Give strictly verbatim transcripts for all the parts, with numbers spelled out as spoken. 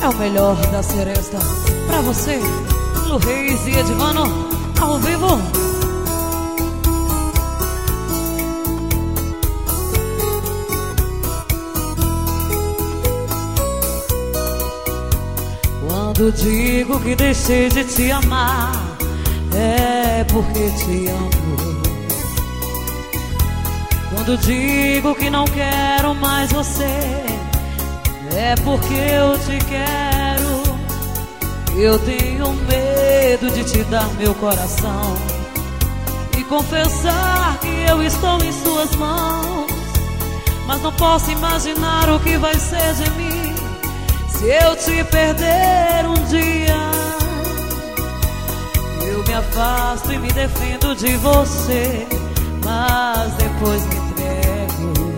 É o melhor da seresta pra você, Lu Reis e Edvano, ao vivo. Quando digo que deixei de te amar, é porque te amo. Quando digo que não quero mais você, é porque eu te quero. Eu tenho medo de te dar meu coração e confessar que eu estou em suas mãos, mas não posso imaginar o que vai ser de mim se eu te perder um dia. Eu me afasto e me defendo de você, mas depois me entrego.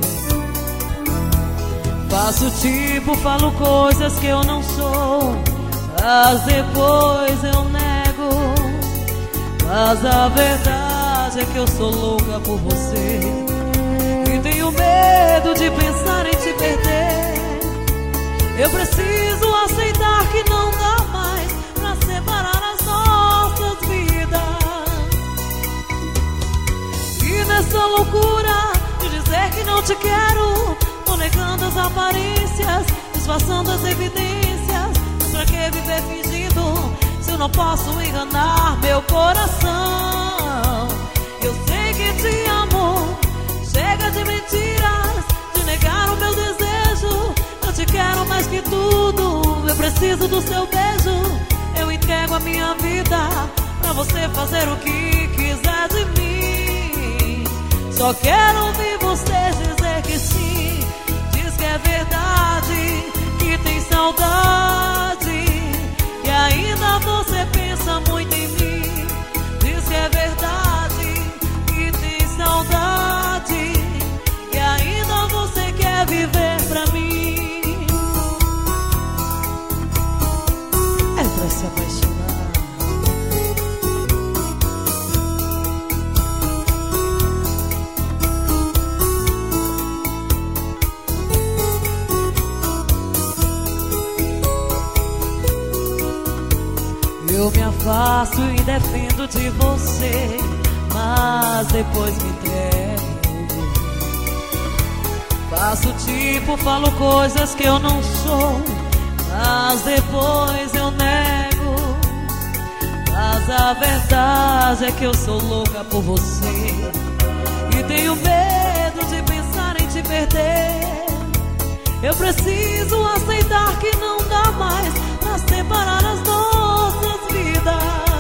Faço tipo, falo coisas que eu não sou, mas depois eu nego. Mas a verdade é que eu sou louca por você e tenho medo de pensar em te perder. Eu preciso aceitar que não dá mais pra separar as nossas vidas. E nessa loucura de dizer que não te quero, tô negando as aparências, disfarçando as evidências. Mas pra que viver fingindo se eu não posso enganar meu coração? Eu sei que te amo, chega de mentiras, de negar o meu desejo. Eu te quero mais que tudo, eu preciso do seu beijo. Eu entrego a minha vida pra você fazer o que quiser de mim. Só quero ouvir você dizer que sim. Diz que é verdade, que tem saudade, e ainda você pensa muito em mim. Diz que é verdade, que tem saudade, e ainda você quer viver pra mim. É pra se apaixonar. Eu me afasto e defendo de você, mas depois me entrego. Faço tipo, falo coisas que eu não sou, mas depois eu nego. Mas a verdade é que eu sou louca por você e tenho medo de pensar em te perder. Eu preciso aceitar que não dá mais pra separar as nossas vidas.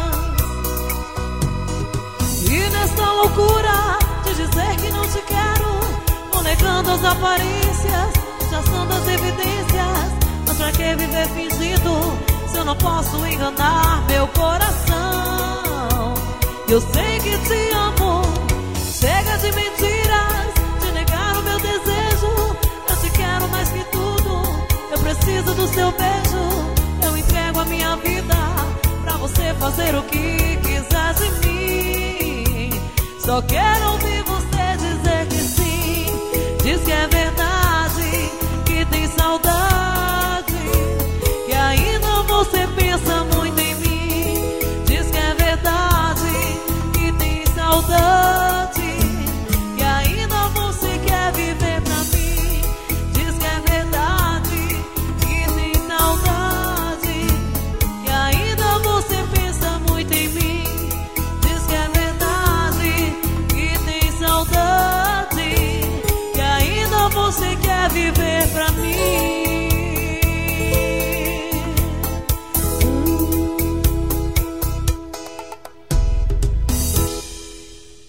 E nessa loucura de dizer que não te quero, vou negando as aparências, rechaçando as evidências. Mas pra que viver fingindo se eu não posso enganar meu coração? Eu sei que te amo, chega de mentiras, de negar o meu desejo. Eu te quero mais que tudo, eu preciso do seu beijo. Eu entrego a minha vida pra você fazer o que quiser de mim. Só quero ouvir você dizer que sim. Diz que é verdade,